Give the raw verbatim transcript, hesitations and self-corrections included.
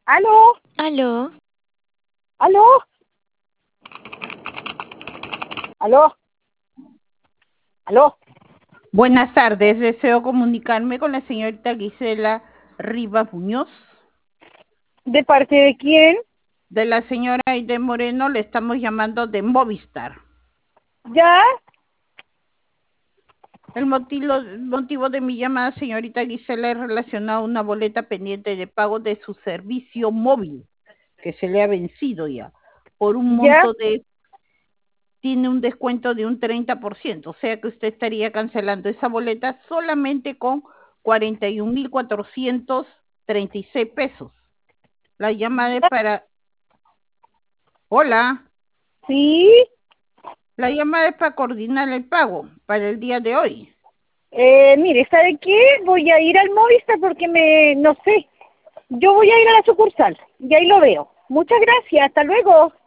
¿Aló? Aló, ¿Aló? ¿Aló? ¿Aló? Buenas tardes, deseo comunicarme con la señorita Gisela Rivas Muñoz. ¿De parte de quién? De la señora Aide Moreno, le estamos llamando de Movistar. ¿Ya? El motivo, el motivo de mi llamada, señorita Gisela, es relacionado a una boleta pendiente de pago de su servicio móvil, que se le ha vencido ya, por un ¿Ya? monto de... tiene un descuento de un treinta por ciento, o sea que usted estaría cancelando esa boleta solamente con cuarenta y un mil cuatrocientos treinta y seis pesos. La llamada es para... Hola, ¿Sí? la llamada es para coordinar el pago para el día de hoy. Eh, mire, ¿sabe qué? Voy a ir al Movistar porque me... no sé. Yo voy a ir a la sucursal y ahí lo veo. Muchas gracias. Hasta luego.